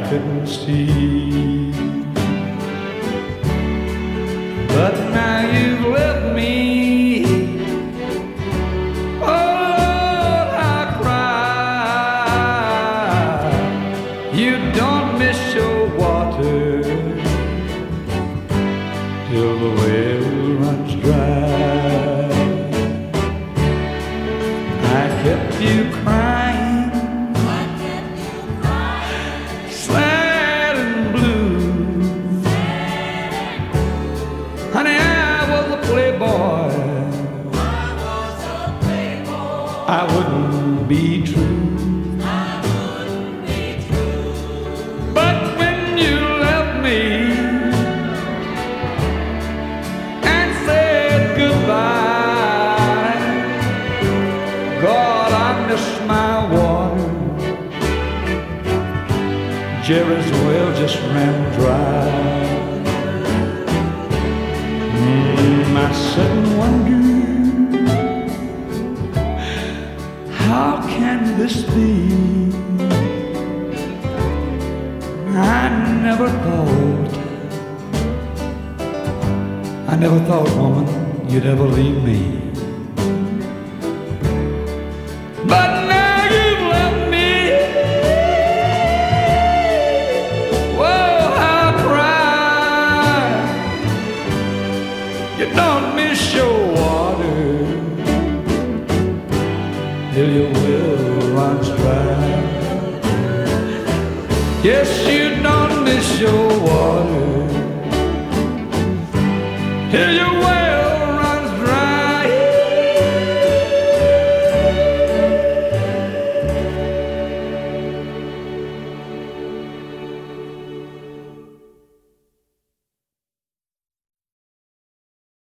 couldn't see. But now you've left me. Oh, I cry. You don't miss your water till the well runs dry. I kept you crying, sad and blue. Honey, I was a playboy. I wouldn't be true. But when you left me and said goodbye, God, I miss my water. Jerry's well just ran dry. I sit and wonder, how can this be? I never thought, woman, you'd ever leave me. But now you've left me. Whoa, how I cry. You don't miss your water till your well runs dry. Yes, you don't miss your water till your well